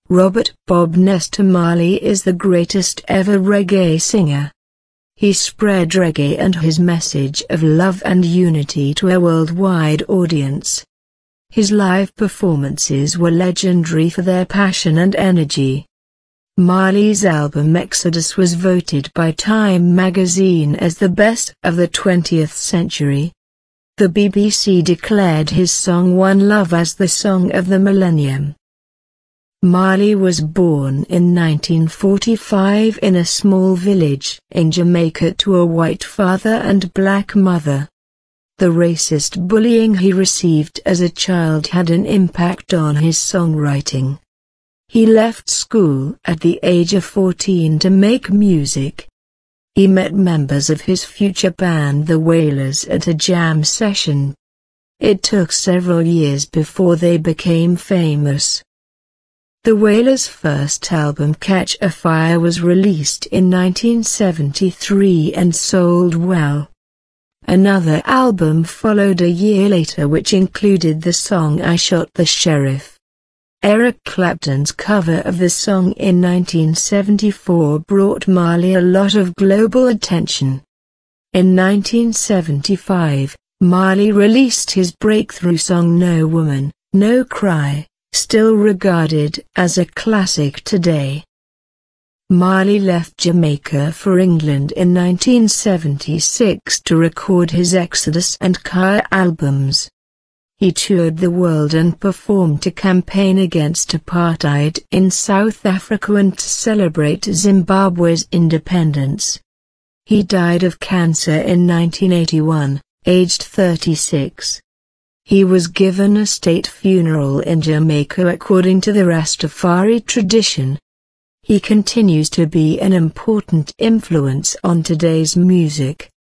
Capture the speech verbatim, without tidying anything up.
Robert Bob Nesta Marley is the greatest ever reggae singer. He spread reggae and his message of love and unity to a worldwide audience. His live performances were legendary for their passion and energy. Marley's album Exodus was voted by Time magazine as the best of the twentieth century. The B B C declared his song One Love as the song of the millennium. Marley was born in nineteen forty-five in a small village in Jamaica to a white father and black mother. The racist bullying he received as a child had an impact on his songwriting. He left school at the age of fourteen to make music. He met members of his future band The Wailers at a jam session. It took several years before they became famous. The Wailers' first album Catch a Fire was released in nineteen seventy-three and sold well. Another album followed a year later which included the song I Shot the Sheriff. Eric Clapton's cover of the song in nineteen seventy-four brought Marley a lot of global attention. In nineteen seventy-five, Marley released his breakthrough song No Woman, No Cry, still regarded as a classic today. Marley left Jamaica for England in nineteen seventy-six to record his Exodus and Kaya albums. He toured the world and performed to campaign against apartheid in South Africa and to celebrate Zimbabwe's independence. He died of cancer in nineteen eighty-one, aged thirty-six. He was given a state funeral in Jamaica according to the Rastafari tradition. He continues to be an important influence on today's music.